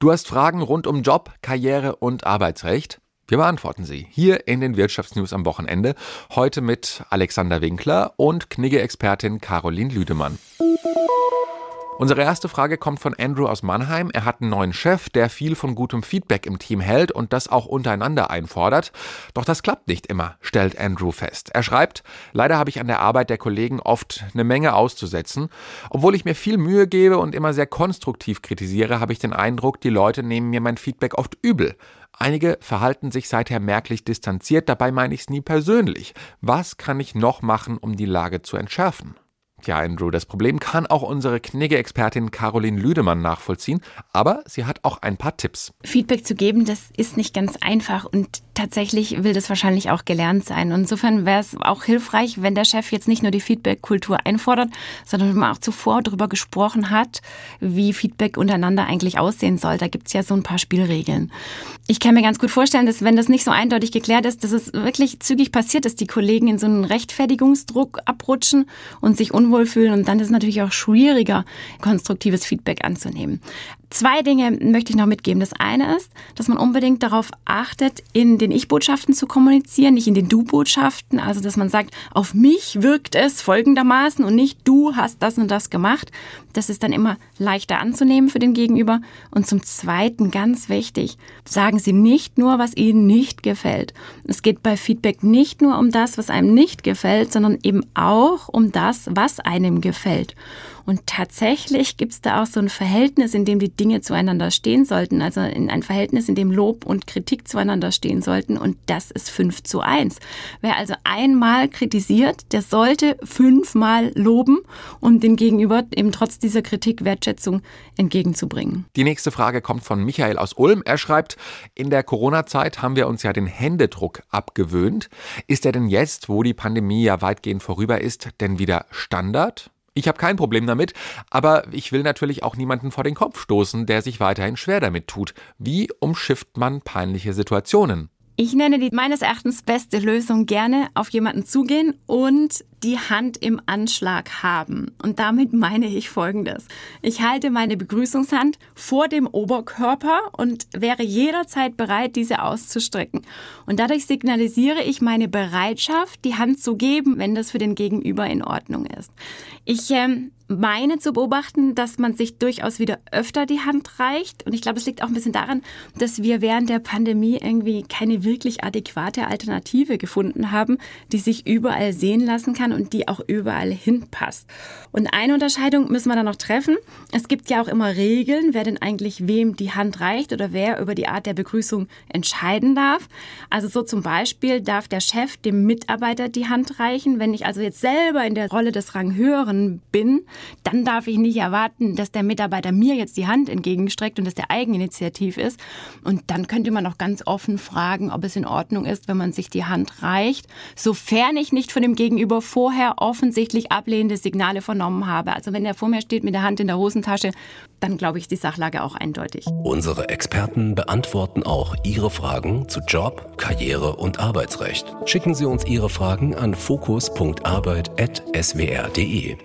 Du hast Fragen rund um Job, Karriere und Arbeitsrecht? Wir beantworten sie hier in den Wirtschaftsnews am Wochenende. Heute mit Alexander Winkler und Knigge-Expertin Caroline Lüdemann. Unsere erste Frage kommt von Andrew aus Mannheim. Er hat einen neuen Chef, der viel von gutem Feedback im Team hält und das auch untereinander einfordert. Doch das klappt nicht immer, stellt Andrew fest. Er schreibt, leider habe ich an der Arbeit der Kollegen oft eine Menge auszusetzen. Obwohl ich mir viel Mühe gebe und immer sehr konstruktiv kritisiere, habe ich den Eindruck, die Leute nehmen mir mein Feedback oft übel. Einige verhalten sich seither merklich distanziert, dabei meine ich es nie persönlich. Was kann ich noch machen, um die Lage zu entschärfen? Ja, Andrew, das Problem kann auch unsere Knigge-Expertin Caroline Lüdemann nachvollziehen, aber sie hat auch ein paar Tipps. Feedback zu geben, das ist nicht ganz einfach und tatsächlich will das wahrscheinlich auch gelernt sein. Und insofern wäre es auch hilfreich, wenn der Chef jetzt nicht nur die Feedback-Kultur einfordert, sondern wenn man auch zuvor darüber gesprochen hat, wie Feedback untereinander eigentlich aussehen soll. Da gibt es ja so ein paar Spielregeln. Ich kann mir ganz gut vorstellen, dass wenn das nicht so eindeutig geklärt ist, dass es wirklich zügig passiert, dass die Kollegen in so einen Rechtfertigungsdruck abrutschen und sich unwohl fühlen. Und dann ist es natürlich auch schwieriger, konstruktives Feedback anzunehmen. 2 Dinge möchte ich noch mitgeben. Das eine ist, dass man unbedingt darauf achtet, in den Ich-Botschaften zu kommunizieren, nicht in den Du-Botschaften. Also, dass man sagt, auf mich wirkt es folgendermaßen und nicht du hast das und das gemacht. Das ist dann immer leichter anzunehmen für den Gegenüber. Und zum Zweiten, ganz wichtig, sagen Sie nicht nur, was Ihnen nicht gefällt. Es geht bei Feedback nicht nur um das, was einem nicht gefällt, sondern eben auch um das, was einem gefällt. Und tatsächlich gibt es da auch so ein Verhältnis, in dem die Dinge zueinander stehen sollten. Also in ein Verhältnis, in dem Lob und Kritik zueinander stehen sollten. Und das ist 5:1. Wer also einmal kritisiert, der sollte 5-mal loben, um dem Gegenüber eben trotz dieser Kritik Wertschätzung entgegenzubringen. Die nächste Frage kommt von Michael aus Ulm. Er schreibt, in der Corona-Zeit haben wir uns ja den Händedruck abgewöhnt. Ist er denn jetzt, wo die Pandemie ja weitgehend vorüber ist, denn wieder Standard? Ich habe kein Problem damit, aber ich will natürlich auch niemanden vor den Kopf stoßen, der sich weiterhin schwer damit tut. Wie umschifft man peinliche Situationen? Ich nenne die meines Erachtens beste Lösung gerne auf jemanden zugehen und die Hand im Anschlag haben. Und damit meine ich Folgendes. Ich halte meine Begrüßungshand vor dem Oberkörper und wäre jederzeit bereit, diese auszustrecken. Und dadurch signalisiere ich meine Bereitschaft, die Hand zu geben, wenn das für den Gegenüber in Ordnung ist. Ich meine zu beobachten, dass man sich durchaus wieder öfter die Hand reicht. Und ich glaube, es liegt auch ein bisschen daran, dass wir während der Pandemie irgendwie keine wirklich adäquate Alternative gefunden haben, die sich überall sehen lassen kann und die auch überall hinpasst. Und eine Unterscheidung müssen wir da noch treffen. Es gibt ja auch immer Regeln, wer denn eigentlich wem die Hand reicht oder wer über die Art der Begrüßung entscheiden darf. Also so zum Beispiel darf der Chef dem Mitarbeiter die Hand reichen. Wenn ich also jetzt selber in der Rolle des Ranghöheren bin, dann darf ich nicht erwarten, dass der Mitarbeiter mir jetzt die Hand entgegenstreckt und dass der eigeninitiativ ist. Und dann könnte man auch ganz offen fragen, ob es in Ordnung ist, wenn man sich die Hand reicht, sofern ich nicht von dem Gegenüber vorher offensichtlich ablehnende Signale vernommen habe. Also wenn der vor mir steht mit der Hand in der Hosentasche, dann glaube ich, ist die Sachlage auch eindeutig. Unsere Experten beantworten auch Ihre Fragen zu Job, Karriere und Arbeitsrecht. Schicken Sie uns Ihre Fragen an fokus.arbeit@swr.de.